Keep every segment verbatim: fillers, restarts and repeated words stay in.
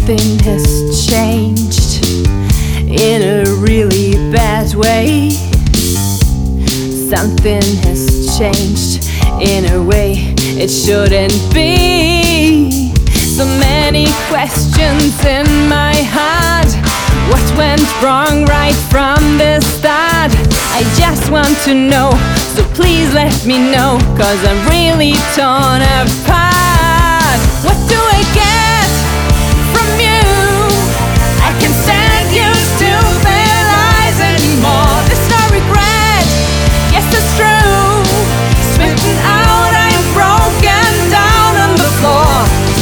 Something has changed in a really bad way. Something has changed in a way it shouldn't be. So many questions in my heart. What went wrong right from the start? I just want to know, so please let me know, 'cause I'm really torn apart. What do I get from you? I can't stand your stupid lies anymore. There's no regret, yes it's true. Spitting out, I'm broken down on the floor.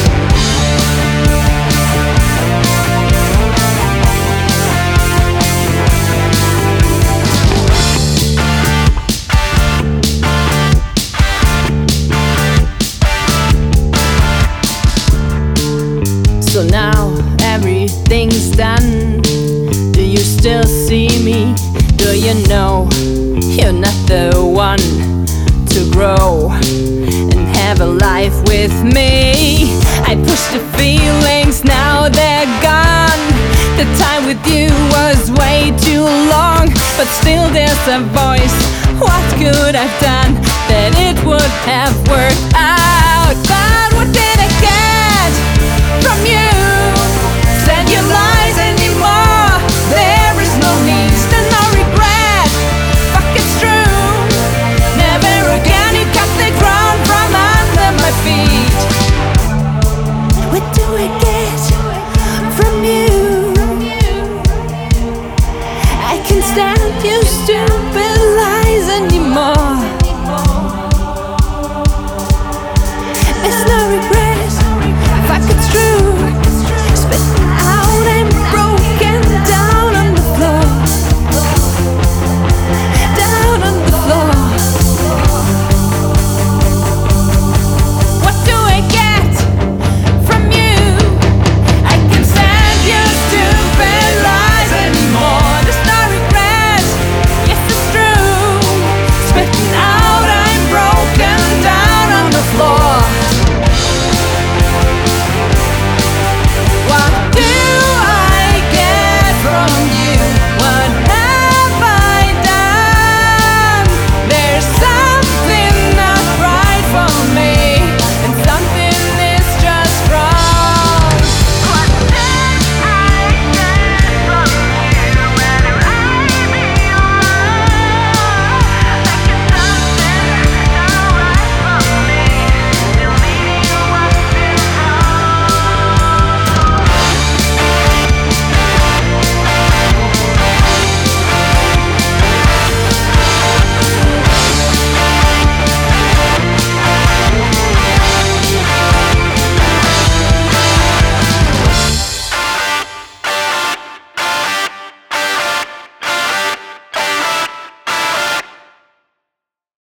So now everything's done. Do you still see me? Do you know you're not the one to grow and have a life with me? I pushed the feelings, now they're gone. The time with you was way too long, but still there's a voice. What could I've done that it would have worked out?